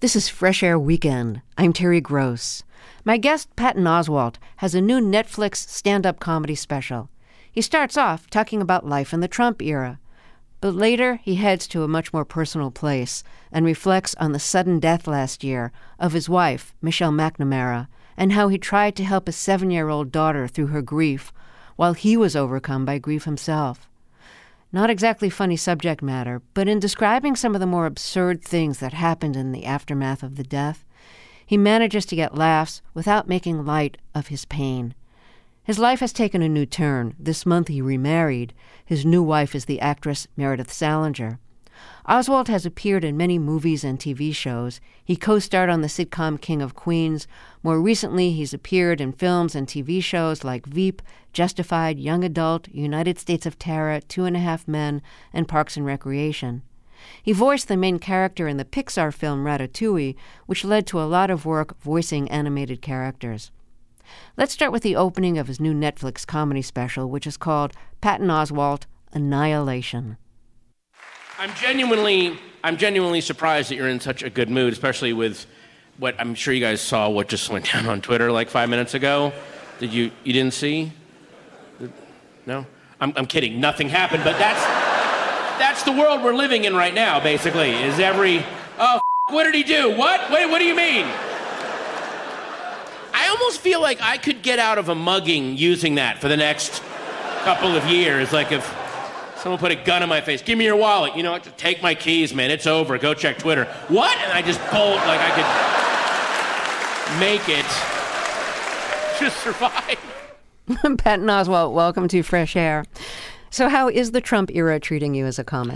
This is Fresh Air Weekend. I'm Terry Gross. My guest, Patton Oswalt, has a new Netflix stand-up comedy special. He starts off talking about life in the Trump era, but later he heads to a much more personal place and reflects on the sudden death last year of his wife, Michelle McNamara, and how he tried to help his 7-year-old daughter through her grief while he was overcome by grief himself. Not exactly funny subject matter, but in describing some of the more absurd things that happened in the aftermath of the death, he manages to get laughs without making light of his pain. His life has taken a new turn. This month he remarried. His new wife is the actress Meredith Salinger. Oswalt has appeared in many movies and TV shows. He co-starred on the sitcom King of Queens. More recently, he's appeared in films and TV shows like Veep, Justified, Young Adult, United States of Terror, 2.5 Men, and Parks and Recreation. He voiced the main character in the Pixar film Ratatouille, which led to a lot of work voicing animated characters. Let's start with the opening of his new Netflix comedy special, which is called Patton Oswalt, Annihilation. I'm genuinely surprised that you're in such a good mood, especially with what I'm sure you guys saw what just went down on Twitter like 5 minutes ago. You didn't see? No? I'm kidding. Nothing happened, but that's the world we're living in right now, basically, is what did he do? What do you mean? I almost feel like I could get out of a mugging using that for the next couple of years. Like if someone put a gun in my face, give me your wallet. You know, just take my keys, man. It's over. Go check Twitter. What? And I just bolt like I could make it just survive. Patton Oswalt, welcome to Fresh Air. So how is the Trump era treating you as a comic?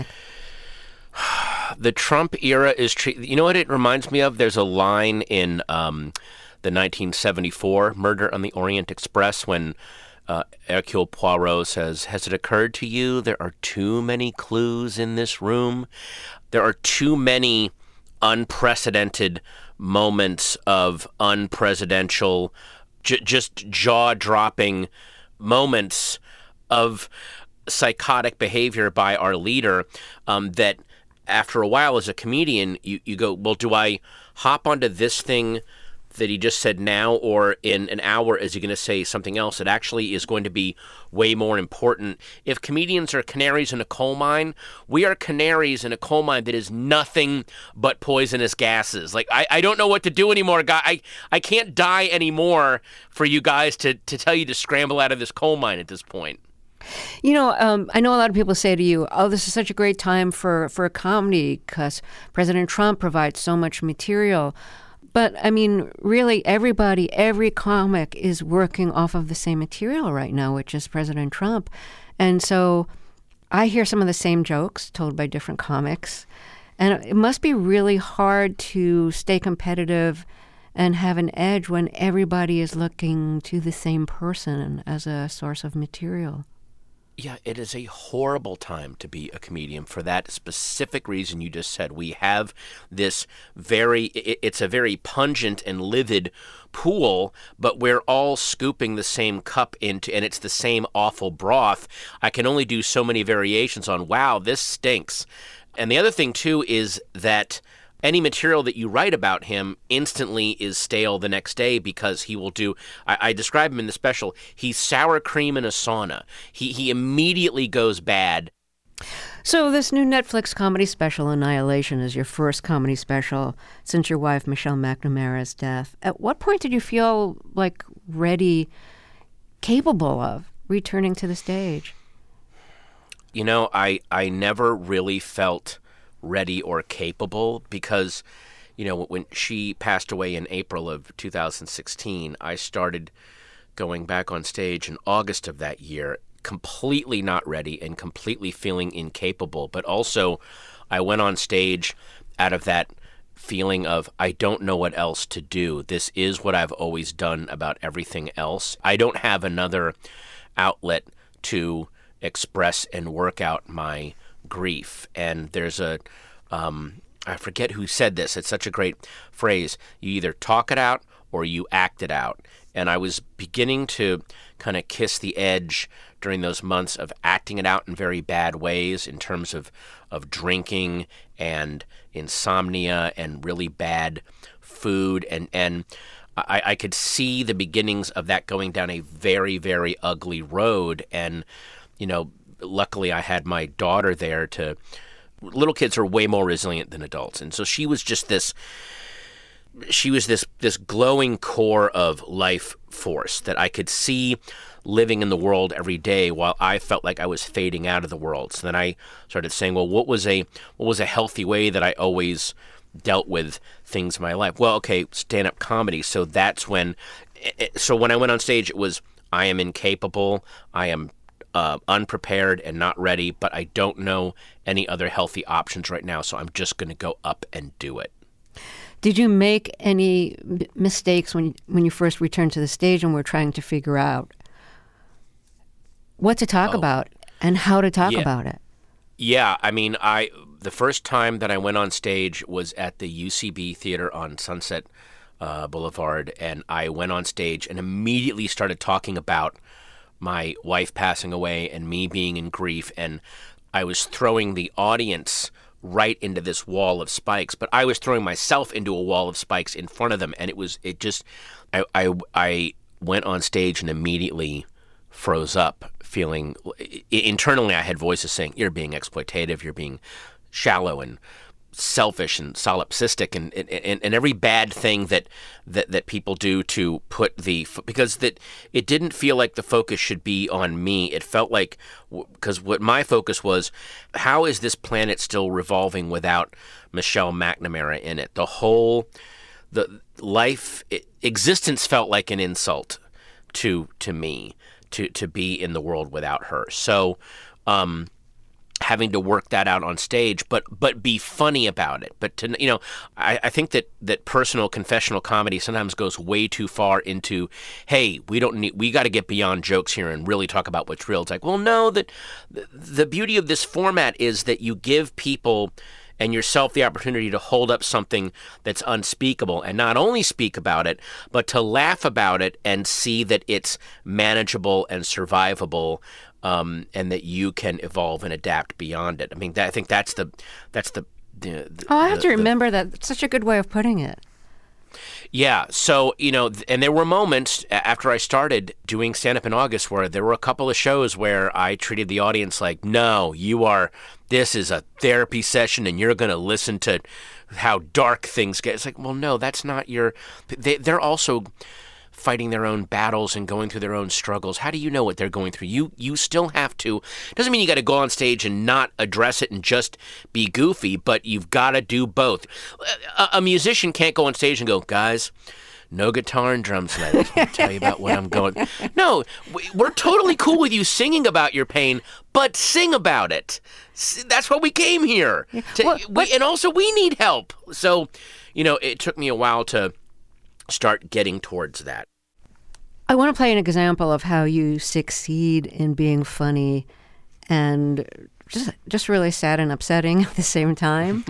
The Trump era is you know what it reminds me of? There's a line in the 1974 Murder on the Orient Express when Hercule Poirot says, "Has it occurred to you there are too many clues in this room? There are too many unprecedented moments of unpresidential, just jaw-dropping moments of psychotic behavior by our leader that after a while as a comedian, you go, well, do I hop onto this thing that he just said now, or in an hour is he going to say something else that actually is going to be way more important? If comedians are canaries in a coal mine, we are canaries in a coal mine that is nothing but poisonous gases. Like, I don't know what to do anymore, guy. I can't die anymore for you guys to tell you to scramble out of this coal mine at this point. You know, I know a lot of people say to you, oh, this is such a great time for a comedy because President Trump provides so much material. But, I mean, really, every comic is working off of the same material right now, which is President Trump. And so I hear some of the same jokes told by different comics. And it must be really hard to stay competitive and have an edge when everybody is looking to the same person as a source of material. Yeah, it is a horrible time to be a comedian for that specific reason you just said. We have this it's a very pungent and livid pool, but we're all scooping the same cup into, and it's the same awful broth. I can only do so many variations on, wow, this stinks. And the other thing, too, is that any material that you write about him instantly is stale the next day because he will do, I describe him in the special, he's sour cream in a sauna. He immediately goes bad. So this new Netflix comedy special, Annihilation, is your first comedy special since your wife, Michelle McNamara's death. At what point did you feel like ready, capable of returning to the stage? You know, I never really felt ready or capable because, you know, when she passed away in April of 2016, I started going back on stage in August of that year, completely not ready and completely feeling incapable. But also, I went on stage out of that feeling of, I don't know what else to do. This is what I've always done about everything else. I don't have another outlet to express and work out my grief. And there's I forget who said this, it's such a great phrase, you either talk it out or you act it out. And I was beginning to kind of kiss the edge during those months of acting it out in very bad ways in terms of of drinking and insomnia and really bad food, and I could see the beginnings of that going down a very, very ugly road. And luckily I had my daughter there to. Little kids are way more resilient than adults, and so she was just this. She was this glowing core of life force that I could see living in the world every day while I felt like I was fading out of the world. So then I started saying, well, what was a healthy way that I always dealt with things in my life? Well, okay, stand-up comedy. So that's when I went on stage, it was, I am incapable, I am unprepared and not ready, but I don't know any other healthy options right now, so I'm just going to go up and do it. Did you make any mistakes when you first returned to the stage and were trying to figure out what to talk about and how to talk about it? Yeah, I mean, the first time that I went on stage was at the UCB Theater on Sunset Boulevard, and I went on stage and immediately started talking about my wife passing away and me being in grief, and I was throwing the audience right into this wall of spikes, but I was throwing myself into a wall of spikes in front of them, and I went on stage and immediately froze up, feeling internally I had voices saying, you're being exploitative, you're being shallow and selfish and solipsistic and every bad thing that people do to put because it didn't feel like the focus should be on me. It felt like, because what my focus was, how is this planet still revolving without Michelle McNamara in it? Existence felt like an insult to me to be in the world without her. So having to work that out on stage, but be funny about it. But I think that personal confessional comedy sometimes goes way too far into, hey, we got to get beyond jokes here and really talk about what's real. It's like, well, no, that the beauty of this format is that you give people and yourself the opportunity to hold up something that's unspeakable and not only speak about it, but to laugh about it and see that it's manageable and survivable. And that you can evolve and adapt beyond it. I mean, I think that's the. I have to remember that. It's such a good way of putting it. Yeah. So, and there were moments after I started doing stand-up in August where there were a couple of shows where I treated the audience like, no, this is a therapy session and you're going to listen to how dark things get. It's like, well, no, that's not they're also fighting their own battles and going through their own struggles. How do you know what they're going through? You still have to. Doesn't mean you got to go on stage and not address it and just be goofy, but you've got to do both. A musician can't go on stage and go, guys, no guitar and drums tonight. I just want to tell you about what I'm going. No, we're totally cool with you singing about your pain, but sing about it. That's why we came here. And also we need help. So, it took me a while to start getting towards that. I want to play an example of how you succeed in being funny and just really sad and upsetting at the same time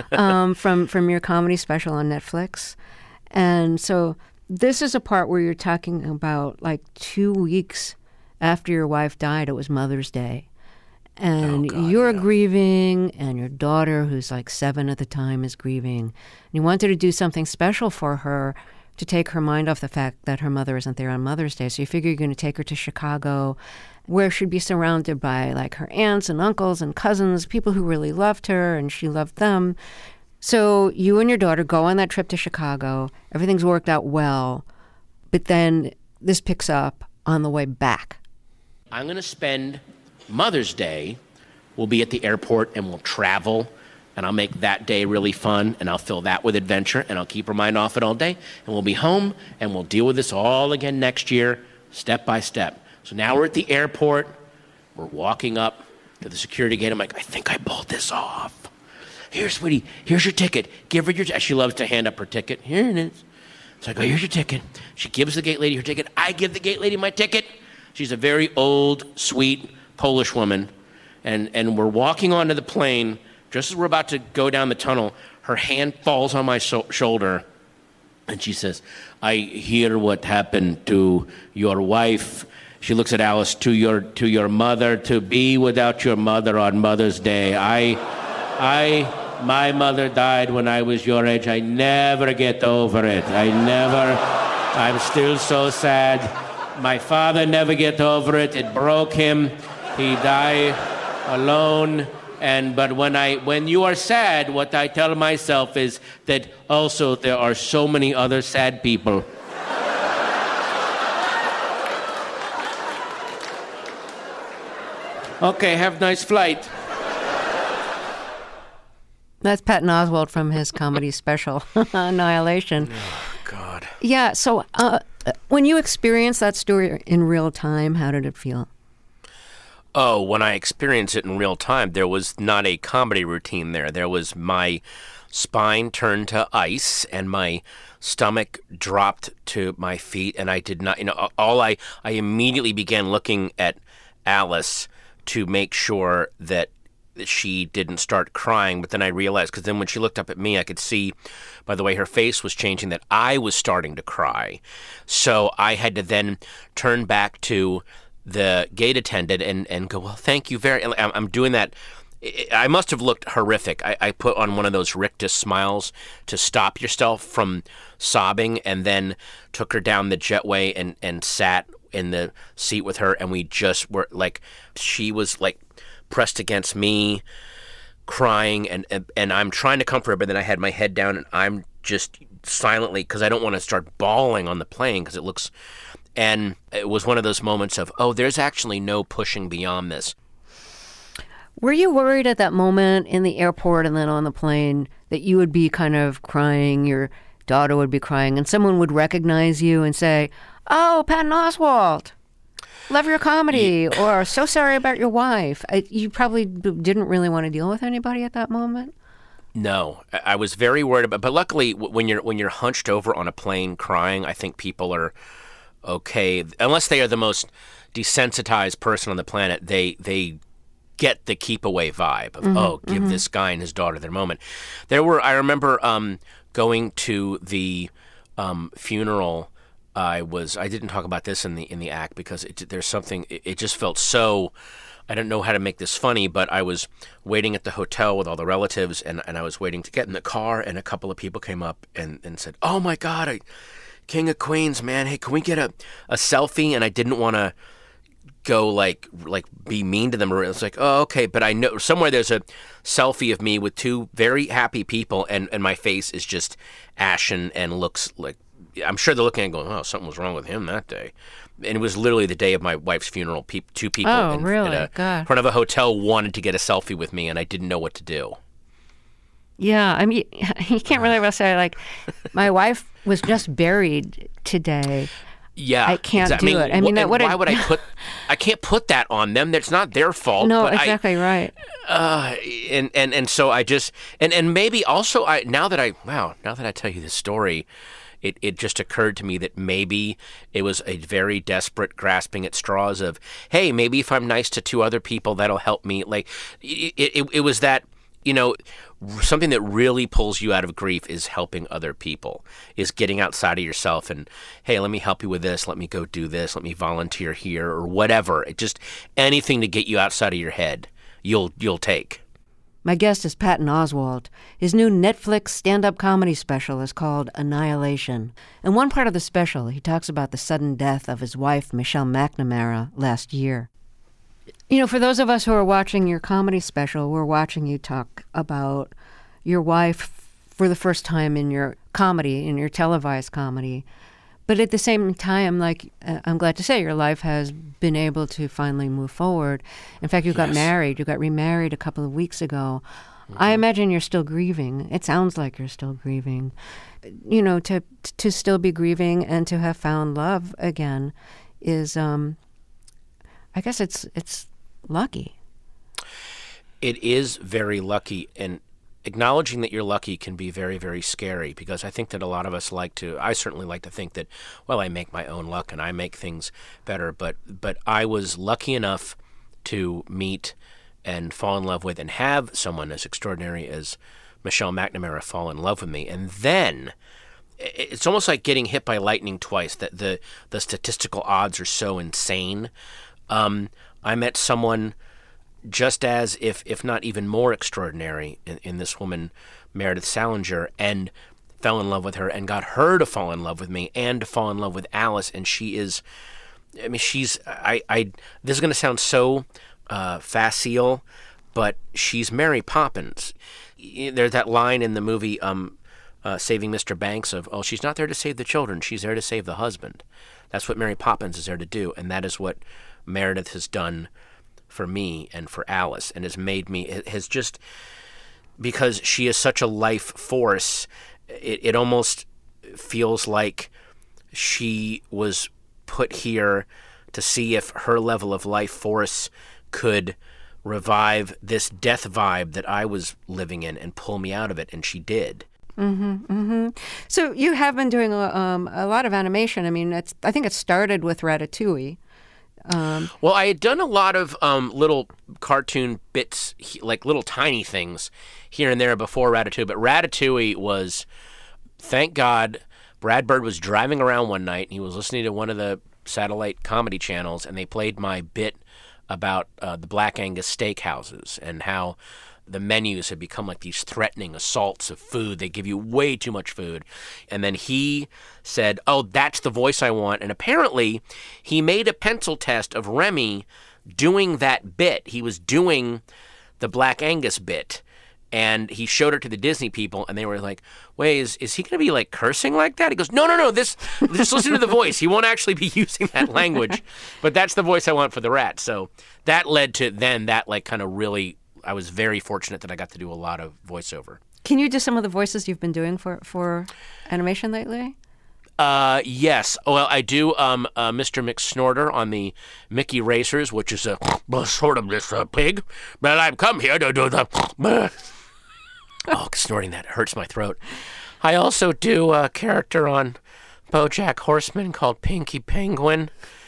from your comedy special on Netflix. And so this is a part where you're talking about like 2 weeks after your wife died. It was Mother's Day. And you're grieving, and your daughter, who's like 7 at the time, is grieving. And you wanted to do something special for her to take her mind off the fact that her mother isn't there on Mother's Day. So you figure you're going to take her to Chicago, where she'd be surrounded by like her aunts and uncles and cousins, people who really loved her and she loved them. So you and your daughter go on that trip to Chicago. Everything's worked out well. But then this picks up on the way back. I'm going to spend Mother's Day. We'll be at the airport and we'll travel. And I'll make that day really fun, and I'll fill that with adventure, and I'll keep her mind off it all day, and we'll be home, and we'll deal with this all again next year, step by step. So now we're at the airport. We're walking up to the security gate. I'm like, I think I pulled this off. Here, sweetie, here's your ticket. Give her your ticket. She loves to hand up her ticket. Here it is. So I go, here's your ticket. She gives the gate lady her ticket. I give the gate lady my ticket. She's a very old, sweet Polish woman, and we're walking onto the plane. Just as we're about to go down the tunnel, her hand falls on my shoulder, and she says, I hear what happened to your wife. She looks at Alice, to your mother, to be without your mother on Mother's Day. My mother died when I was your age. I never get over it. I'm still so sad. My father never get over it. It broke him. He died alone. But when you are sad, what I tell myself is that also there are so many other sad people. Okay, have a nice flight. That's Patton Oswalt from his comedy special, Annihilation. Oh, God. Yeah, so when you experienced that story in real time, how did it feel? Oh, when I experienced it in real time, there was not a comedy routine there. There was my spine turned to ice and my stomach dropped to my feet, and I did not, I immediately began looking at Alice to make sure that she didn't start crying. But then I realized, because then when she looked up at me, I could see by the way her face was changing that I was starting to cry. So I had to then turn back to the gate attendant and go, well, thank you I'm doing that. I must have looked horrific. I put on one of those rictus smiles to stop yourself from sobbing, and then took her down the jetway and sat in the seat with her, and we just were like, she was like pressed against me, crying, and I'm trying to comfort her, but then I had my head down, and I'm just silently, because I don't want to start bawling on the plane, because it looks, and it was one of those moments of, oh, there's actually no pushing beyond this. Were you worried at that moment in the airport and then on the plane that you would be kind of crying, your daughter would be crying, and someone would recognize you and say, oh, Patton Oswalt, love your comedy, or so sorry about your wife? You probably didn't really want to deal with anybody at that moment? No, I was very worried about, but luckily when you're hunched over on a plane crying, I think people are okay, unless they are the most desensitized person on the planet. They get the keep away vibe of, give this guy and his daughter their moment. I remember going to the funeral. I didn't talk about this in the act because there's something, it just felt so, I don't know how to make this funny, but I was waiting at the hotel with all the relatives, and I was waiting to get in the car, and a couple of people came up and said, oh my God, King of Queens, man, hey, can we get a selfie? And I didn't want to go like be mean to them, or it's like, oh, okay, but I know somewhere there's a selfie of me with two very happy people, and my face is just ashen and looks like, I'm sure they're looking and going, oh, something was wrong with him that day. And it was literally the day of my wife's funeral. Two people in front of a hotel wanted to get a selfie with me, and I didn't know what to do. Yeah, I mean, you can't really say, like, my wife was just buried today. Yeah, I can't do it. I mean, why would I put? I can't put that on them. That's not their fault. No, but exactly right. And so I just and maybe also now that I tell you this story, it just occurred to me that maybe it was a very desperate grasping at straws of, hey, maybe if I'm nice to two other people, that'll help me. Like it was that, something that really pulls you out of grief is helping other people, is getting outside of yourself and, hey, let me help you with this. Let me go do this. Let me volunteer here or whatever. Just anything to get you outside of your head, you'll take. My guest is Patton Oswalt. His new Netflix stand-up comedy special is called Annihilation. In one part of the special, he talks about the sudden death of his wife, Michelle McNamara, last year. For those of us who are watching your comedy special, we're watching you talk about your wife for the first time in your comedy, in your televised comedy. But at the same time, I'm glad to say your life has been able to finally move forward. In fact, you got married. You got remarried a couple of weeks ago. Mm-hmm. I imagine you're still grieving. It sounds like you're still grieving. To still be grieving and to have found love again is, I guess it's lucky. It is very lucky, and acknowledging that you're lucky can be very, very scary, because I think that a lot of us I certainly like to think that, well, I make my own luck and I make things better, but I was lucky enough to meet and fall in love with and have someone as extraordinary as Michelle McNamara fall in love with me. And then it's almost like getting hit by lightning twice, that the statistical odds are so insane. I met someone just as, if not even more extraordinary in this woman, Meredith Salinger, and fell in love with her and got her to fall in love with me and to fall in love with Alice. And she is, I mean, she's, this is going to sound so facile, but she's Mary Poppins. There's that line in the movie Saving Mr. Banks of, oh, she's not there to save the children, she's there to save the husband. That's what Mary Poppins is there to do, and that is what Meredith has done for me and for Alice, and has made me, has just, because she is such a life force, it almost feels like she was put here to see if her level of life force could revive this death vibe that I was living in and pull me out of it, and she did. So you have been doing a lot of animation. I mean, I think it started with Ratatouille. Well, I had done a lot of little cartoon bits, like little tiny things here and there before Ratatouille. But Ratatouille was, thank God, Brad Bird was driving around one night and he was listening to one of the satellite comedy channels, and they played my bit about the Black Angus steakhouses and how the menus had become like these threatening assaults of food. They give you way too much food. And then he said, oh, that's the voice I want. And apparently he made a pencil test of Remy doing that bit. He was doing the Black Angus bit. And he showed it to the Disney people, and they were like, wait, is he going to be like cursing like that? He goes, no, just listen to the voice. He won't actually be using that language. But that's the voice I want for the rat. So that led to then that like kind of really, I was very fortunate that I got to do a lot of voiceover. Can you do some of the voices you've been doing for animation lately? Yes. Well, I do Mr. McSnorter on the Mickey Racers, which is a sort of this pig. But I've come here to do the... Oh, snorting that hurts my throat. I also do a character on BoJack Horseman called Pinky Penguin.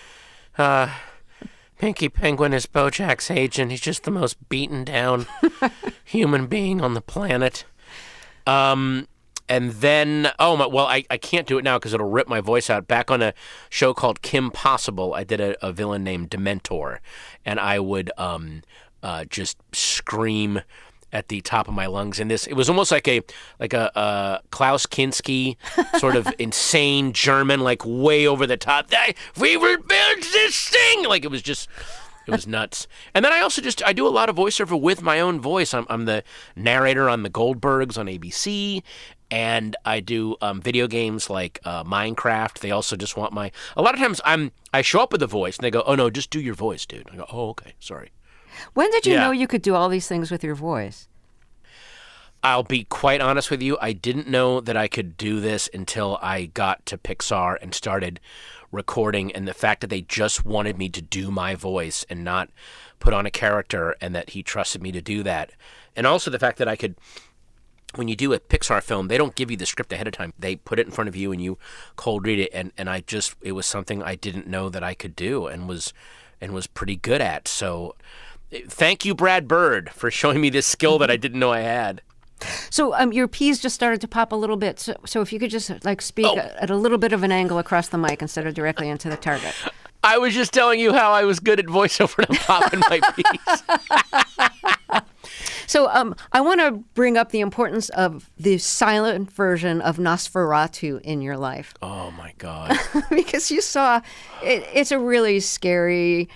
Pinky Penguin is BoJack's agent. He's just the most beaten down human being on the planet. And then, I can't do it now because it'll rip my voice out. Back on a show called Kim Possible, I did a villain named Dementor, and I would just scream at the top of my lungs. And it was almost like a Klaus Kinski sort of insane German, like way over the top. We will build this thing. Like it was nuts. And then I do a lot of voiceover with my own voice. I'm the narrator on the Goldbergs on ABC, and I do video games like Minecraft. They also just want a lot of times I show up with a voice and they go, oh no, just do your voice, dude. I go, oh, okay, sorry. When did you know you could do all these things with your voice? I'll be quite honest with you. I didn't know that I could do this until I got to Pixar and started recording, and the fact that they just wanted me to do my voice and not put on a character, and that he trusted me to do that. And also the fact that I could, when you do a Pixar film, they don't give you the script ahead of time. They put it in front of you and you cold read it, and it was something I didn't know that I could do and was pretty good at. So thank you, Brad Bird, for showing me this skill that I didn't know I had. So your P's just started to pop a little bit. So if you could just speak at a little bit of an angle across the mic instead of directly into the target. I was just telling you how I was good at voiceover and I'm popping my P's. So I want to bring up the importance of the silent version of Nosferatu in your life. Oh, my God. Because you saw, it's a really scary,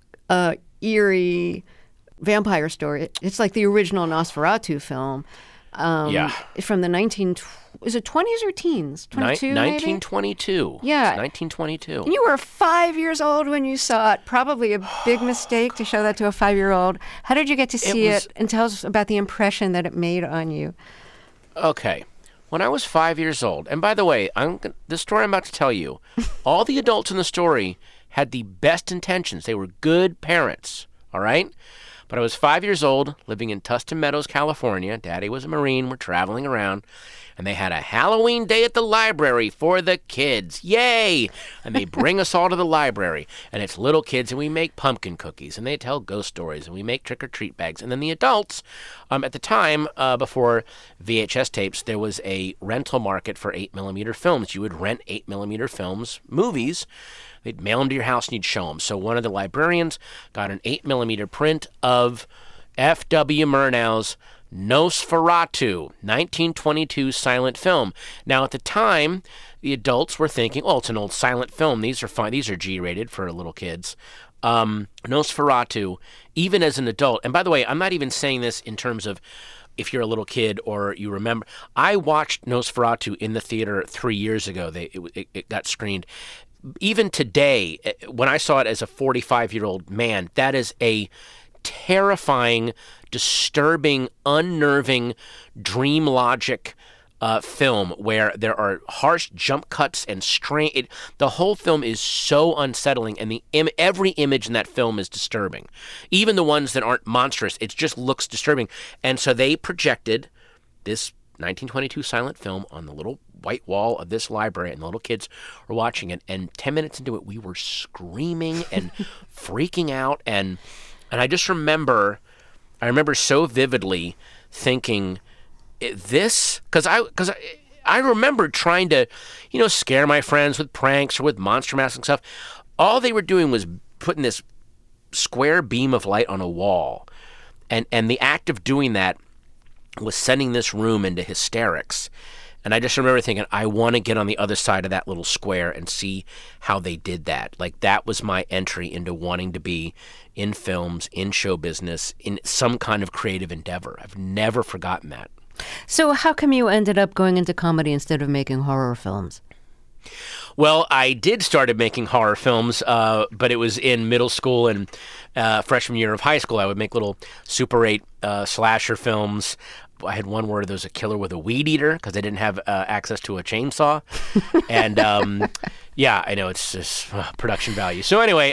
eerie vampire story. It's like the original Nosferatu film. From the 20s or teens? 22, 1922. Yeah. 1922. And you were 5 years old when you saw it. Probably a big mistake to show that to a 5-year-old. How did you get to see it? And tell us about the impression that it made on you. Okay. When I was 5 years old, and by the way, the story I'm about to tell you, all the adults in the story had the best intentions. They were good parents, all right? But I was 5 years old, living in Tustin Meadows, California. Daddy was a Marine. We're traveling around. And they had a Halloween day at the library for the kids. Yay! And they bring us all to the library. And it's little kids, and we make pumpkin cookies. And they tell ghost stories. And we make trick-or-treat bags. And then the adults, at the time, before VHS tapes, there was a rental market for 8mm films. You would rent 8mm films, movies. They'd mail them to your house and you'd show them. So one of the librarians got an 8mm print of of F.W. Murnau's Nosferatu, 1922 silent film. Now, at the time, the adults were thinking, oh, it's an old silent film. These are fine. These are G-rated for little kids. Nosferatu, even as an adult, and by the way, I'm not even saying this in terms of if you're a little kid or you remember. I watched Nosferatu in the theater 3 years ago. It got screened. Even today, when I saw it as a 45-year-old man, that is a terrifying, disturbing, unnerving, dream logic film where there are harsh jump cuts and strain. The whole film is so unsettling, and every image in that film is disturbing. Even the ones that aren't monstrous, it just looks disturbing. And so they projected this 1922 silent film on the little white wall of this library, and the little kids were watching it. And 10 minutes into it, we were screaming and freaking out. And I just remember so vividly thinking, this, because I remember trying to, scare my friends with pranks or with monster masks and stuff. All they were doing was putting this square beam of light on a wall, and the act of doing that was sending this room into hysterics. And I just remember thinking, I want to get on the other side of that little square and see how they did that. Like, that was my entry into wanting to be in films, in show business, in some kind of creative endeavor. I've never forgotten that. So how come you ended up going into comedy instead of making horror films? Well, I did start making horror films, but it was in middle school and freshman year of high school. I would make little Super 8 slasher films. I had one where there was a killer with a weed eater because I didn't have access to a chainsaw. And yeah, I know, it's just production value. So anyway,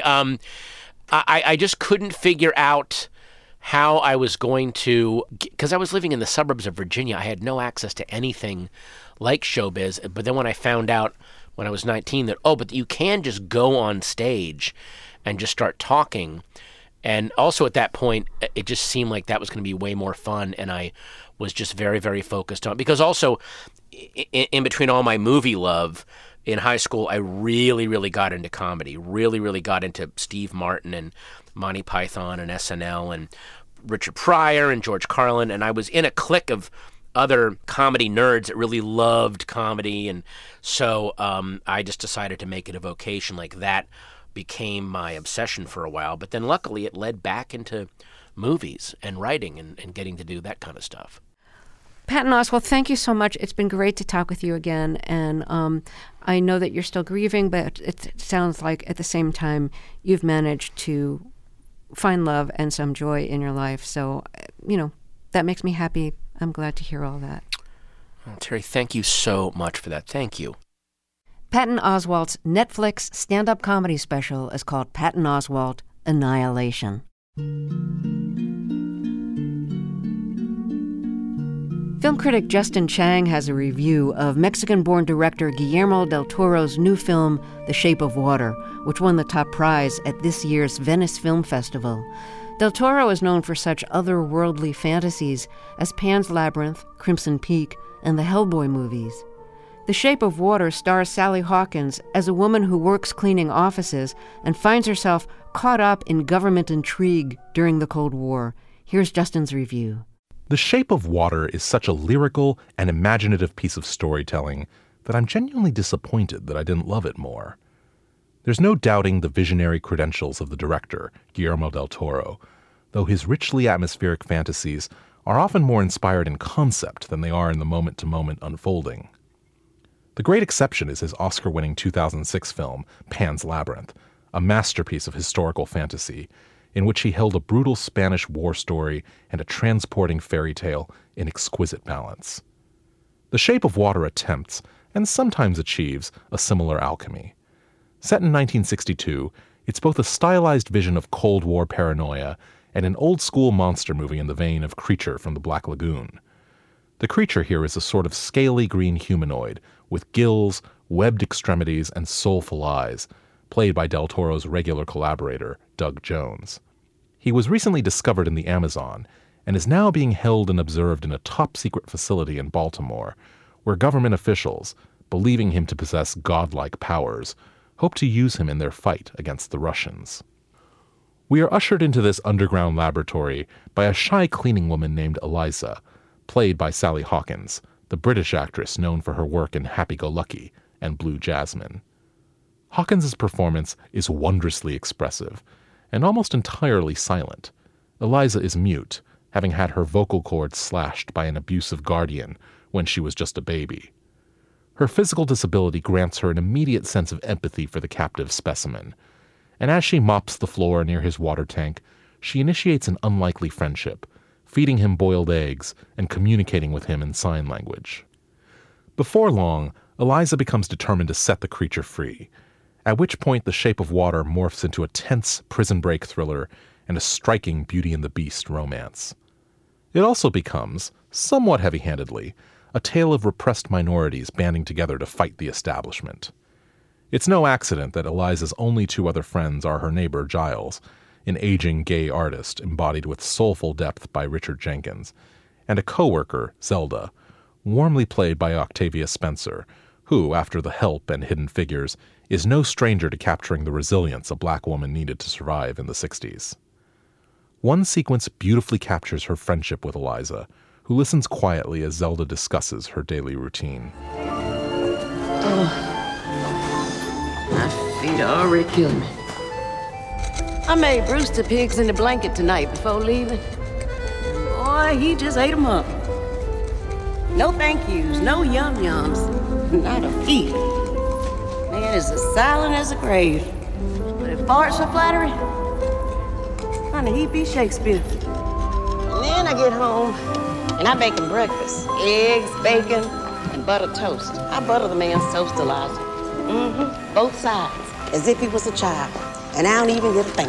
I just couldn't figure out how I was going to, because I was living in the suburbs of Virginia. I had no access to anything like showbiz. But then when I found out when I was 19 that, but you can just go on stage and just start talking. And also at that point, it just seemed like that was going to be way more fun. And I was just very, very focused on, because also in between all my movie love in high school, I really, really got into comedy, really, really got into Steve Martin and Monty Python and SNL and Richard Pryor and George Carlin. And I was in a clique of other comedy nerds that really loved comedy. And so I just decided to make it a vocation. Like, that became my obsession for a while. But then luckily it led back into movies and writing and getting to do that kind of stuff. Patton Oswalt, thank you so much. It's been great to talk with you again. And I know that you're still grieving, but it sounds like at the same time you've managed to find love and some joy in your life. So, that makes me happy. I'm glad to hear all that. Well, Terry, thank you so much for that. Thank you. Patton Oswalt's Netflix stand-up comedy special is called Patton Oswalt Annihilation. Film critic Justin Chang has a review of Mexican-born director Guillermo del Toro's new film, The Shape of Water, which won the top prize at this year's Venice Film Festival. Del Toro is known for such otherworldly fantasies as Pan's Labyrinth, Crimson Peak, and the Hellboy movies. The Shape of Water stars Sally Hawkins as a woman who works cleaning offices and finds herself caught up in government intrigue during the Cold War. Here's Justin's review. The Shape of Water is such a lyrical and imaginative piece of storytelling that I'm genuinely disappointed that I didn't love it more. There's no doubting the visionary credentials of the director, Guillermo del Toro, though his richly atmospheric fantasies are often more inspired in concept than they are in the moment-to-moment unfolding. The great exception is his Oscar-winning 2006 film, Pan's Labyrinth, a masterpiece of historical fantasy in which he held a brutal Spanish war story and a transporting fairy tale in exquisite balance. The Shape of Water attempts, and sometimes achieves, a similar alchemy. Set in 1962, it's both a stylized vision of Cold War paranoia and an old-school monster movie in the vein of Creature from the Black Lagoon. The creature here is a sort of scaly green humanoid with gills, webbed extremities, and soulful eyes, played by Del Toro's regular collaborator, Doug Jones. He was recently discovered in the Amazon and is now being held and observed in a top-secret facility in Baltimore, where government officials, believing him to possess godlike powers, hope to use him in their fight against the Russians. We are ushered into this underground laboratory by a shy cleaning woman named Eliza, played by Sally Hawkins, the British actress known for her work in Happy-Go-Lucky and Blue Jasmine. Hawkins's performance is wondrously expressive and almost entirely silent. Eliza is mute, having had her vocal cords slashed by an abusive guardian when she was just a baby. Her physical disability grants her an immediate sense of empathy for the captive specimen, and as she mops the floor near his water tank, she initiates an unlikely friendship, feeding him boiled eggs and communicating with him in sign language. Before long, Eliza becomes determined to set the creature free, at which point The Shape of Water morphs into a tense prison break thriller and a striking Beauty and the Beast romance. It also becomes, somewhat heavy-handedly, a tale of repressed minorities banding together to fight the establishment. It's no accident that Eliza's only two other friends are her neighbor Giles, an aging gay artist embodied with soulful depth by Richard Jenkins, and a co-worker, Zelda, warmly played by Octavia Spencer, who, after The Help and Hidden Figures, is no stranger to capturing the resilience a black woman needed to survive in the 60s. One sequence beautifully captures her friendship with Eliza, who listens quietly as Zelda discusses her daily routine. My feet are already killing me. I made Brewster pigs in the blanket tonight before leaving. Boy, he just ate them up. No thank yous, no yum-yums, not a peep. Man is as silent as a grave. But if farts are flattery, honey, he be Shakespeare. And then I get home, and I bake him breakfast. Eggs, bacon, and butter toast. I butter the man's toast, Eliza. Both sides, as if he was a child. And I don't even get a thank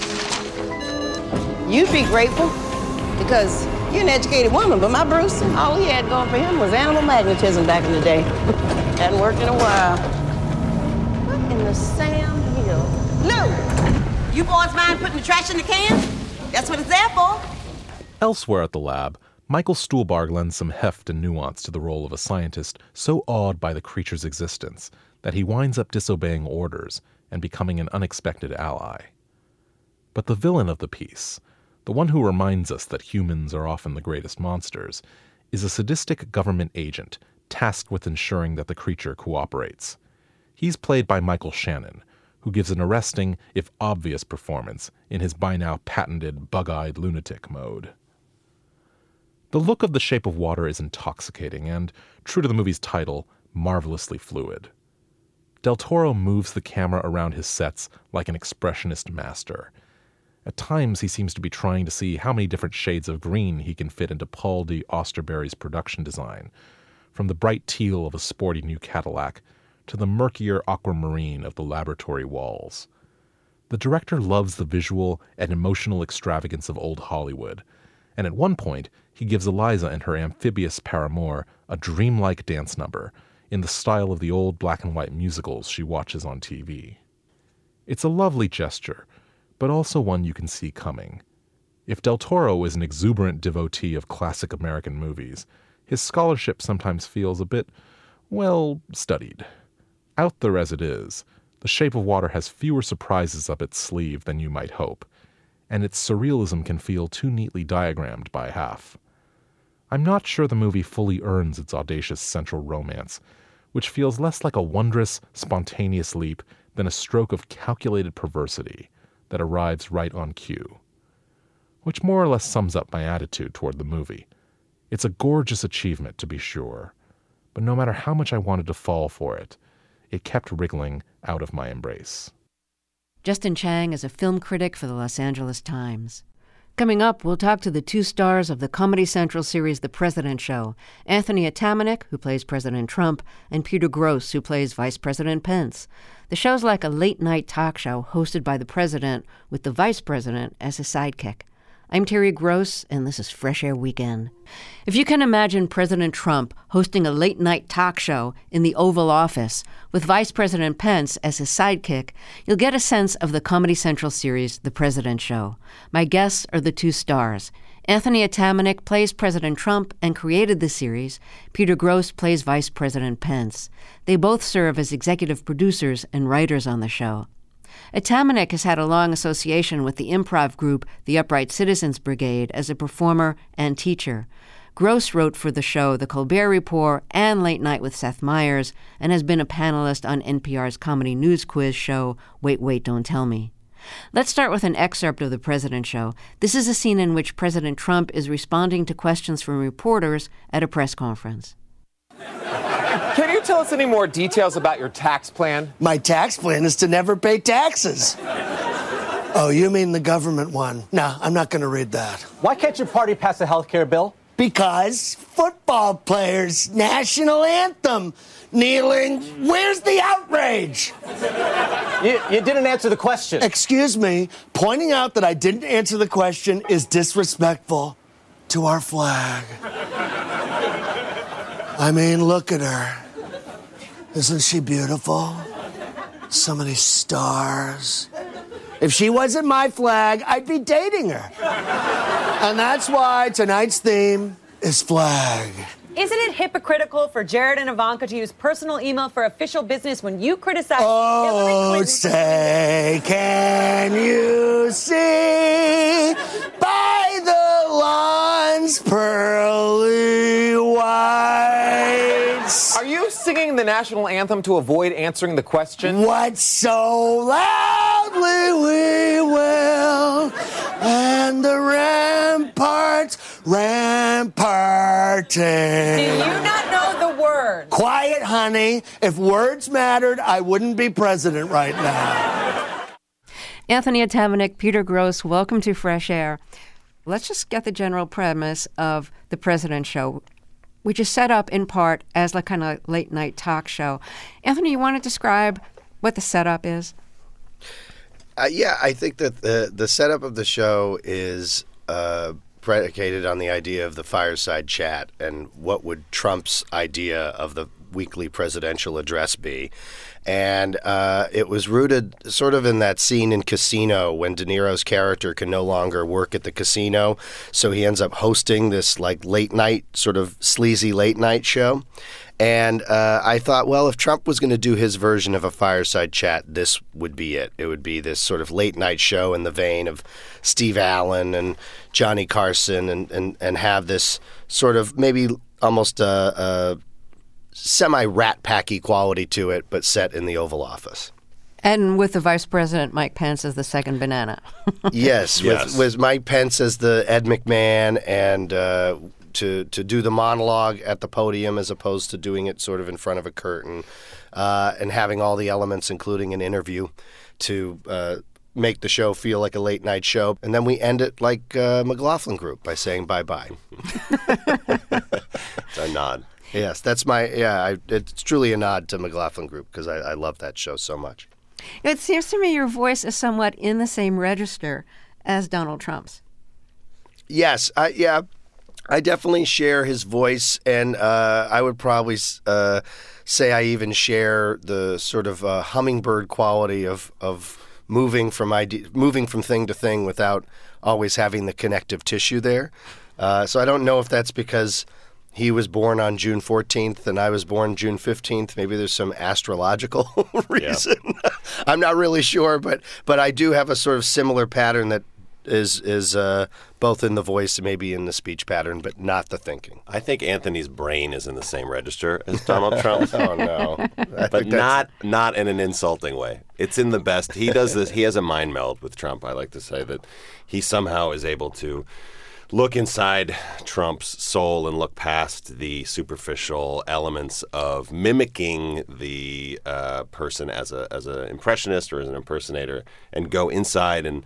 you. You'd be grateful, because you're an educated woman, but my Bruce, all he had going for him was animal magnetism back in the day. Hadn't worked in a while. What in the Sam Hill? Lou! You boys mind putting the trash in the can? That's what it's there for. Elsewhere at the lab, Michael Stuhlbarg lends some heft and nuance to the role of a scientist so awed by the creature's existence that he winds up disobeying orders and becoming an unexpected ally. But the villain of the piece, the one who reminds us that humans are often the greatest monsters, is a sadistic government agent tasked with ensuring that the creature cooperates. He's played by Michael Shannon, who gives an arresting, if obvious, performance in his by now patented bug-eyed lunatic mode. The look of The Shape of Water is intoxicating and, true to the movie's title, marvelously fluid. Del Toro moves the camera around his sets like an expressionist master. At times, he seems to be trying to see how many different shades of green he can fit into Paul D. Austerberry's production design, from the bright teal of a sporty new Cadillac to the murkier aquamarine of the laboratory walls. The director loves the visual and emotional extravagance of old Hollywood, and at one point, he gives Eliza and her amphibious paramour a dreamlike dance number in the style of the old black-and-white musicals she watches on TV. It's a lovely gesture, but also one you can see coming. If Del Toro is an exuberant devotee of classic American movies, his scholarship sometimes feels a bit, well, studied. Out there as it is, The Shape of Water has fewer surprises up its sleeve than you might hope, and its surrealism can feel too neatly diagrammed by half. I'm not sure the movie fully earns its audacious central romance, which feels less like a wondrous, spontaneous leap than a stroke of calculated perversity that arrives right on cue. Which more or less sums up my attitude toward the movie. It's a gorgeous achievement, to be sure, but no matter how much I wanted to fall for it, it kept wriggling out of my embrace. Justin Chang is a film critic for the Los Angeles Times. Coming up, we'll talk to the two stars of the Comedy Central series The President Show, Anthony Atamanuik, who plays President Trump, and Peter Grosz, who plays Vice President Pence. The show's like a late-night talk show hosted by the president with the vice president as his sidekick. I'm Terry Gross, and this is Fresh Air Weekend. If you can imagine President Trump hosting a late-night talk show in the Oval Office with Vice President Pence as his sidekick, you'll get a sense of the Comedy Central series, The President Show. My guests are the two stars. Anthony Atamanuik plays President Trump and created the series. Peter Grosz plays Vice President Pence. They both serve as executive producers and writers on the show. Atamanuik has had a long association with the improv group the Upright Citizens Brigade as a performer and teacher. Gross wrote for the show The Colbert Report and Late Night with Seth Meyers, and has been a panelist on NPR's comedy news quiz show Wait, Wait, Don't Tell Me. Let's start with an excerpt of The President Show. This is a scene in which President Trump is responding to questions from reporters at a press conference. Can you tell us any more details about your tax plan? My tax plan is to never pay taxes. Oh, you mean the government one? No, I'm not going to read that. Why can't your party pass a health care bill? Because football players' national anthem. Kneeling, where's the outrage? You didn't answer the question. Excuse me, pointing out that I didn't answer the question is disrespectful to our flag. I mean, look at her. Isn't she beautiful? So many stars. If she wasn't my flag, I'd be dating her. And that's why tonight's theme is flag. Isn't it hypocritical for Jared and Ivanka to use personal email for official business when you criticize Hillary Clinton? Say, can you see by the lawn's pearly whites? Are you singing the national anthem to avoid answering the question? What so loudly we will, and the ramparts ramparting. Do you not know the words? Quiet, honey. If words mattered, I wouldn't be president right now. Anthony Atamanuik, Peter Gross, welcome to Fresh Air. Let's just get the general premise of The President Show, which is set up in part as a kind of late-night talk show. Anthony, you want to describe what the setup is? Yeah, I think that the setup of the show is predicated on the idea of the fireside chat and what would Trump's idea of the weekly presidential address be. And it was rooted sort of in that scene in Casino when De Niro's character can no longer work at the casino. So he ends up hosting this like late night, sort of sleazy late night show. And I thought, well, if Trump was going to do his version of a fireside chat, this would be it. It would be this sort of late night show in the vein of Steve Allen and Johnny Carson and have this sort of maybe almost a semi-Rat Packy quality to it, but set in the Oval Office. And with the Vice President Mike Pence as the second banana. Yes, with Mike Pence as the Ed McMahon and to do the monologue at the podium as opposed to doing it sort of in front of a curtain and having all the elements, including an interview, to make the show feel like a late night show. And then we end it like McLaughlin Group by saying bye-bye. It's a nod. Yes, that's it's truly a nod to McLaughlin Group because I love that show so much. It seems to me your voice is somewhat in the same register as Donald Trump's. Yes, I definitely share his voice, and I would probably say I even share the sort of hummingbird quality of moving from thing to thing without always having the connective tissue there. So I don't know if that's because he was born on June 14th and I was born June 15th. Maybe there's some astrological reason. Yeah. I'm not really sure, but I do have a sort of similar pattern that is both in the voice and maybe in the speech pattern, but not the thinking. I think Anthony's brain is in the same register as Donald Trump's. Oh, no. But not in an insulting way. It's in the best. He does this. He has a mind meld with Trump. I like to say that he somehow is able to look inside Trump's soul and look past the superficial elements of mimicking the person as an impressionist or as an impersonator and go inside and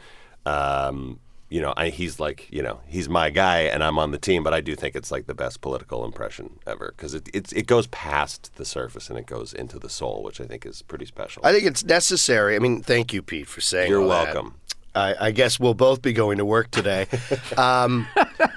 he's like, he's my guy and I'm on the team, but I do think it's like the best political impression ever because it goes past the surface and it goes into the soul, which I think is pretty special. I think it's necessary. I mean, thank you, Pete, for saying You're all welcome. That. I guess we'll both be going to work today. But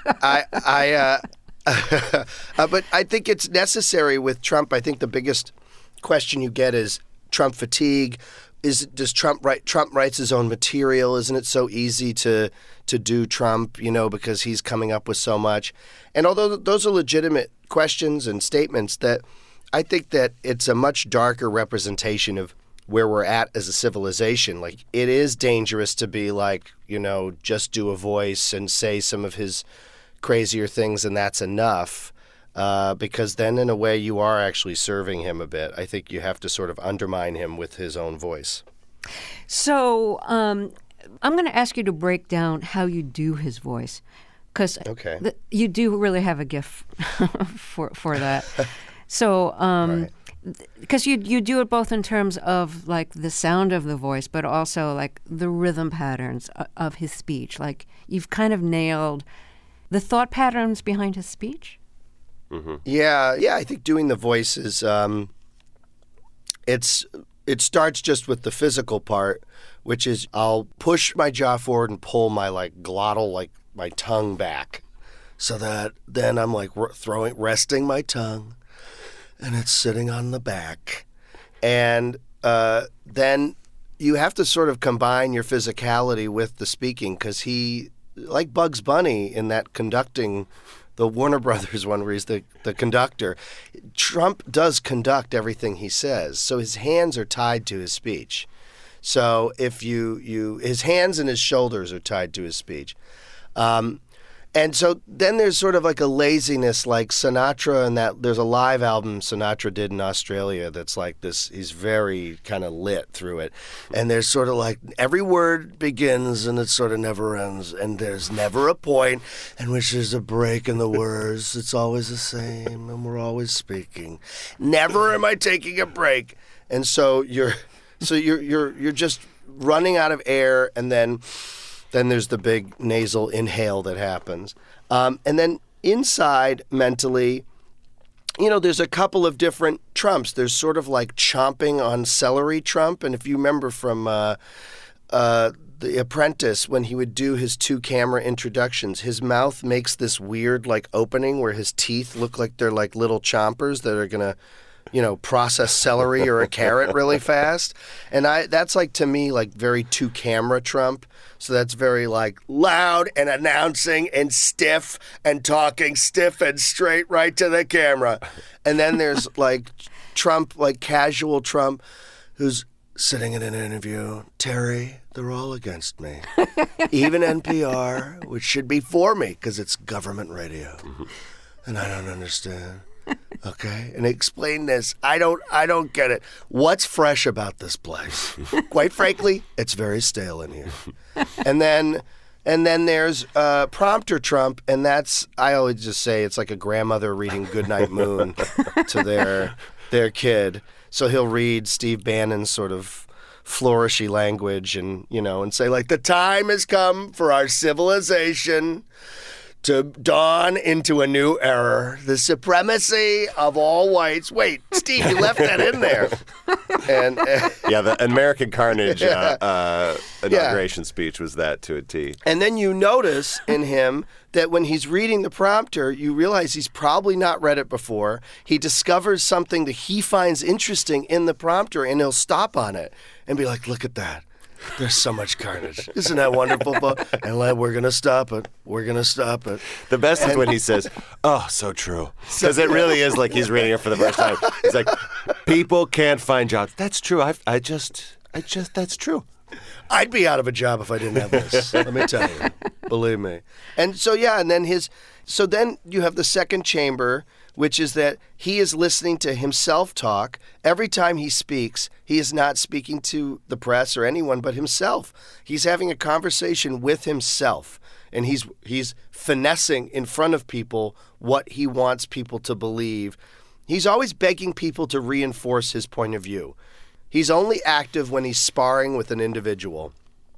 I think it's necessary with Trump. I think the biggest question you get is Trump fatigue. Does Trump writes his own material? Isn't it so easy to do Trump, because he's coming up with so much? And although those are legitimate questions and statements, that I think that it's a much darker representation of where we're at as a civilization. Like, it is dangerous to be like, just do a voice and say some of his crazier things and that's enough. Because then, in a way, you are actually serving him a bit. I think you have to sort of undermine him with his own voice. So I'm going to ask you to break down how you do his voice, because you do really have a gift for that. So, because you do it both in terms of like the sound of the voice, but also like the rhythm patterns of his speech. Like, you've kind of nailed the thought patterns behind his speech. Mm-hmm. Yeah. I think doing the voice is it starts just with the physical part, which is I'll push my jaw forward and pull my glottal, my tongue back, so that then I'm resting my tongue, and it's sitting on the back, and then you have to sort of combine your physicality with the speaking, because he, like Bugs Bunny in that conducting. The Warner Brothers one where he's the conductor. Trump does conduct everything he says, so his hands are tied to his speech. So if his hands and his shoulders are tied to his speech. And so then there's sort of like a laziness, like Sinatra, and that there's a live album Sinatra did in Australia that's like this. He's very kind of lit through it. And there's sort of like every word begins and it sort of never ends. And there's never a point in which there's a break in the words. It's always the same and we're always speaking. Never am I taking a break. And so you're just running out of air, and then there's the big nasal inhale that happens. And then inside, mentally, there's a couple of different Trumps. There's sort of like chomping on celery Trump. And if you remember from The Apprentice, when he would do his 2-camera introductions, his mouth makes this weird opening where his teeth look like they're like little chompers that are going to process celery or a carrot really fast. And that's to me, very 2-camera Trump. So that's very loud and announcing and stiff and talking stiff and straight right to the camera. And then there's Trump, casual Trump, who's sitting in an interview. Terry, they're all against me. Even NPR, which should be for me because it's government radio. And I don't understand. Okay, and explain this. I don't get it. What's fresh about this place? Quite frankly, it's very stale in here. And then there's prompter Trump, and that's, I always just say it's like a grandmother reading Goodnight Moon to their kid. So he'll read Steve Bannon's sort of flourishy language, and and say the time has come for our civilization to dawn into a new era, the supremacy of all whites. Wait, Steve, you left that in there. And the American Carnage inauguration speech was that to a T. And then you notice in him that when he's reading the prompter, you realize he's probably not read it before. He discovers something that he finds interesting in the prompter, and he'll stop on it and be like, look at that. There's so much carnage. Isn't that wonderful? And we're going to stop it. We're going to stop it. The best is when he says, oh, so true. Because it really is like he's reading it for the first time. He's like, people can't find jobs. That's true. I just, that's true. I'd be out of a job if I didn't have this. Let me tell you. Believe me. And so, and then so then you have the second chamber, which is that he is listening to himself talk. Every time he speaks, he is not speaking to the press or anyone but himself. He's having a conversation with himself, and he's finessing in front of people what he wants people to believe. He's always begging people to reinforce his point of view. He's only active when he's sparring with an individual.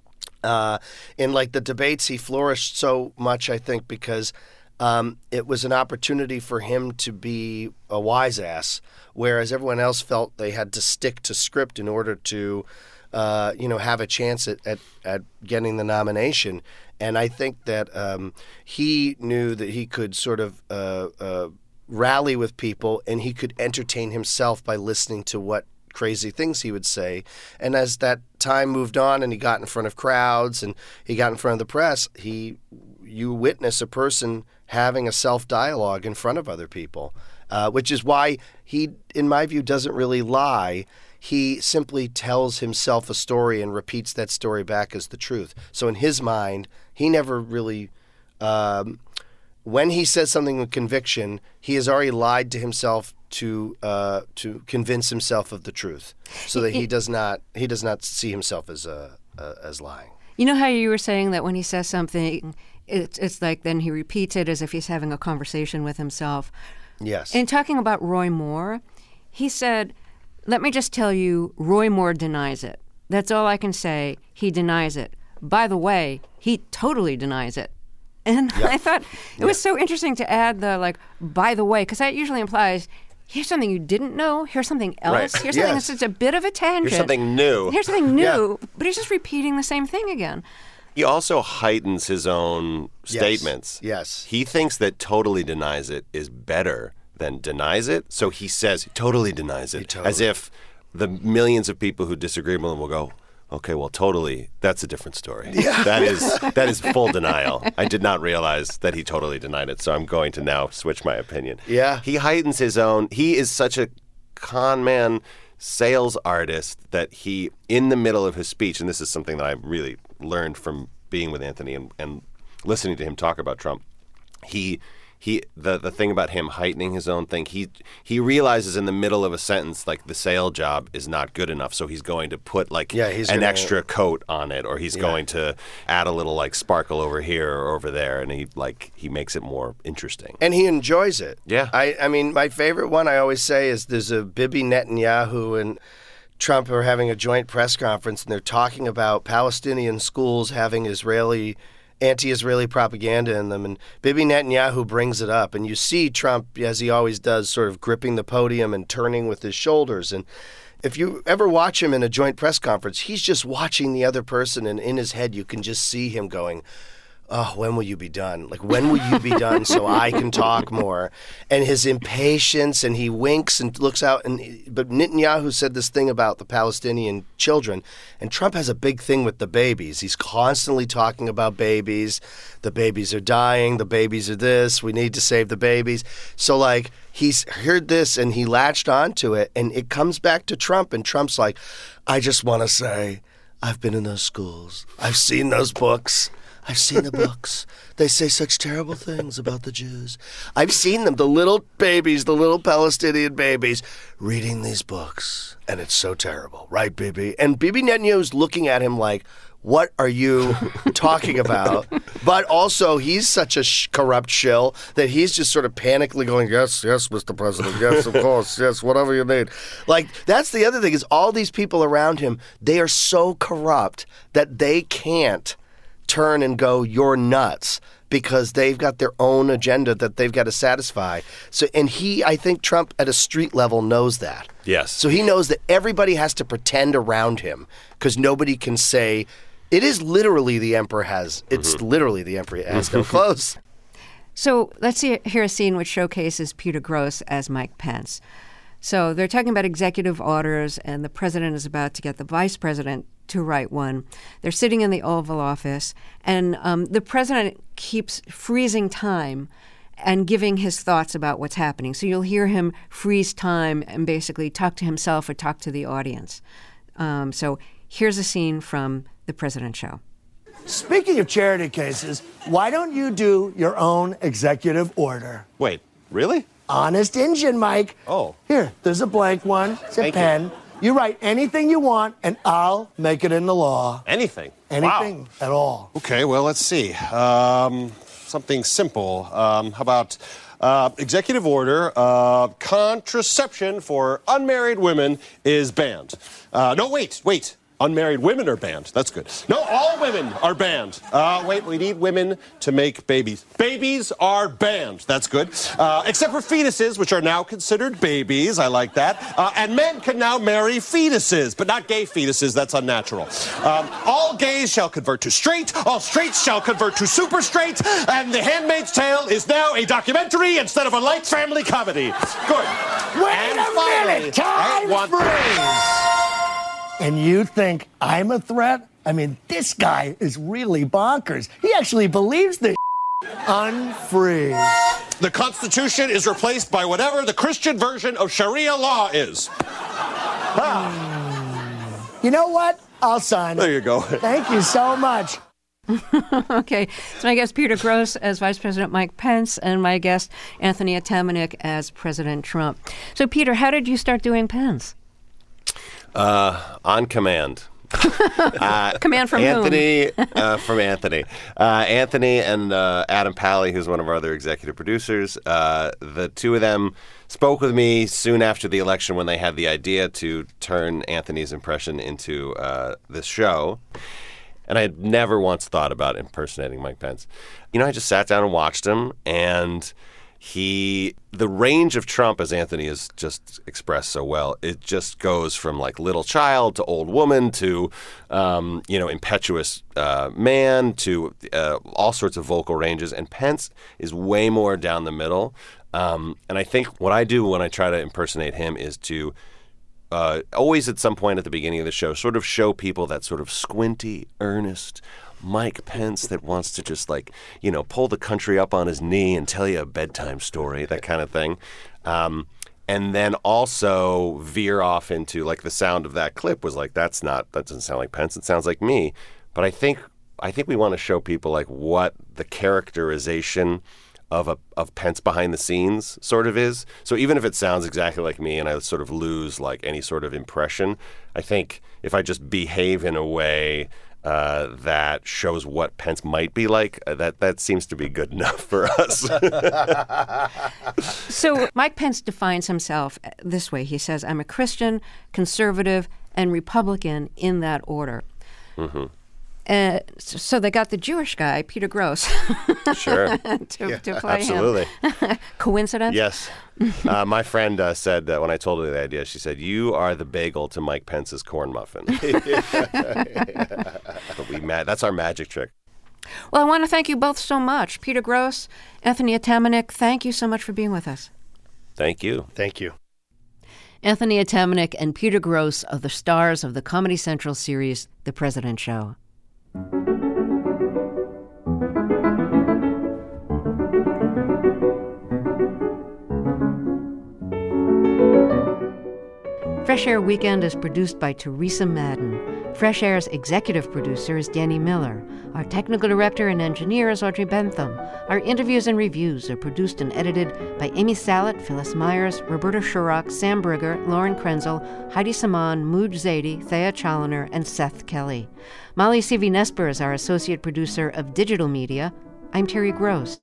In the debates, he flourished so much, I think, because it was an opportunity for him to be a wise ass, whereas everyone else felt they had to stick to script in order to, have a chance at getting the nomination. And I think that he knew that he could sort of rally with people, and he could entertain himself by listening to what crazy things he would say. And as that time moved on and he got in front of crowds and he got in front of the press, you witness a person having a self-dialogue in front of other people, which is why he, in my view, doesn't really lie. he simply tells himself a story and repeats that story back as the truth. So in his mind, he never really, when he says something with conviction, he has already lied to himself to convince himself of the truth, so that he does not see himself as lying. You know how you were saying that when he says something, it's like then he repeats it as if he's having a conversation with himself. Yes. In talking about Roy Moore, he said, "Let me just tell you, Roy Moore denies it. That's all I can say. He denies it. By the way, he totally denies it." And I thought it was so interesting to add the, by the way, because that usually implies, here's something you didn't know, here's something else, Right. here's something that's just a bit of a tangent. Here's something new. Here's something new, but he's just repeating the same thing again. He also heightens his own statements. Yes. He thinks that totally denies it is better than denies it. So he says he totally denies it, as if the millions of people who disagree with him will go, okay, well, totally, that's a different story. Yeah. That is full denial. I did not realize that he totally denied it, so I'm going to now switch my opinion. Yeah. He heightens his own. He is such a con man sales artist that he, in the middle of his speech, and this is something that I really learned from being with Anthony and listening to him talk about Trump, the thing about him heightening his own thing, he realizes in the middle of a sentence, like, the sale job is not good enough, so he's going to put an extra coat on it, or he's going to add a little sparkle over here or over there, and he makes it more interesting. And he enjoys it. Yeah. I mean, my favorite one I always say is there's a Bibi Netanyahu and Trump are having a joint press conference, and they're talking about Palestinian schools having anti-Israeli propaganda in them, and Bibi Netanyahu brings it up, and you see Trump, as he always does, sort of gripping the podium and turning with his shoulders. And if you ever watch him in a joint press conference, he's just watching the other person, and in his head you can just see him going, oh, when will you be done? When will you be done so I can talk more? And his impatience, and he winks and looks out. But Netanyahu said this thing about the Palestinian children, and Trump has a big thing with the babies. He's constantly talking about babies. The babies are dying. The babies are this. We need to save the babies. So, he's heard this, and he latched onto it, and it comes back to Trump, and Trump's like, I just want to say, I've been in those schools. I've seen those books. I've seen the books. They say such terrible things about the Jews. I've seen them, the little babies, the little Palestinian babies, reading these books. And it's so terrible. Right, Bibi? And Bibi Netanyahu's looking at him like, what are you talking about? But also, he's such a corrupt shill that he's just sort of panically going, yes, Mr. President, yes, of course, yes, whatever you need. That's the other thing is all these people around him, they are so corrupt that they can't turn and go, you're nuts, because they've got their own agenda that they've got to satisfy. So, and I think Trump at a street level knows that. Yes. So he knows that everybody has to pretend around him because nobody can say, it is literally the emperor has, it's literally the emperor has no clothes. So let's hear a scene which showcases Peter Grosz as Mike Pence. So they're talking about executive orders, and the president is about to get the vice president to write one. They're sitting in the Oval Office, and the president keeps freezing time and giving his thoughts about what's happening. So you'll hear him freeze time and basically talk to himself or talk to the audience. So here's a scene from the President Show. Speaking of charity cases, why don't you do your own executive order? Wait, really? Honest Injun, Mike. Oh. Here, there's a blank one. It's a pen. You write anything you want, and I'll make it into law. Anything? Anything at all. Okay, well, let's see. Something simple. How about executive order, contraception for unmarried women is banned. No, wait. Unmarried women are banned. That's good. No, all women are banned. Wait, we need women to make babies. Babies are banned. That's good. Except for fetuses, which are now considered babies. I like that. And men can now marry fetuses, but not gay fetuses. That's unnatural. All gays shall convert to straight. All straights shall convert to super straight. And The Handmaid's Tale is now a documentary instead of a light family comedy. Good. Wait a minute. Time freeze. And you think I'm a threat? I mean, this guy is really bonkers. He actually believes this. Unfreeze. The Constitution is replaced by whatever the Christian version of Sharia law is. You know what? I'll sign it. There you go. Thank you so much. Okay, so my guest Peter Grosz as Vice President Mike Pence, and my guest Anthony Atamanuik as President Trump. So, Peter, how did you start doing Pence? On command. Command from Anthony, whom? From Anthony. Anthony and Adam Pally, who's one of our other executive producers, the two of them spoke with me soon after the election when they had the idea to turn Anthony's impression into this show. And I had never once thought about impersonating Mike Pence. I just sat down and watched him, and the range of Trump, as Anthony has just expressed so well, it just goes from like little child to old woman to, impetuous man to all sorts of vocal ranges. And Pence is way more down the middle. And I think what I do when I try to impersonate him is to always at some point at the beginning of the show sort of show people that sort of squinty, earnest Mike Pence that wants to just pull the country up on his knee and tell you a bedtime story, that kind of thing. And then also veer off into like the sound of that clip was like, that doesn't sound like Pence, it sounds like me. But I think we want to show people like what the characterization of Pence behind the scenes sort of is. So even if it sounds exactly like me and I sort of lose like any sort of impression, I think if I just behave in a way that shows what Pence might be like, that seems to be good enough for us. So Mike Pence defines himself this way. He says, I'm a Christian, conservative, and Republican in that order. Mm-hmm. So they got the Jewish guy, Peter Grosz, sure, to play absolutely. him. Coincidence? Yes. My friend said that when I told her the idea, she said, "You are the bagel to Mike Pence's corn muffin." That's our magic trick. Well, I want to thank you both so much. Peter Grosz, Anthony Atamanuik, thank you so much for being with us. Thank you. Thank you. Anthony Atamanuik and Peter Grosz are the stars of the Comedy Central series, The President Show. Fresh Air Weekend is produced by Teresa Madden. Fresh Air's executive producer is Danny Miller. Our technical director and engineer is Audrey Bentham. Our interviews and reviews are produced and edited by Amy Salet, Phyllis Myers, Roberta Shurrock, Sam Brigger, Lauren Krenzel, Heidi Saman, Mooj Zadie, Thea Challoner, and Seth Kelly. Molly Seavy-Nesper is our associate producer of digital media. I'm Terry Grosz.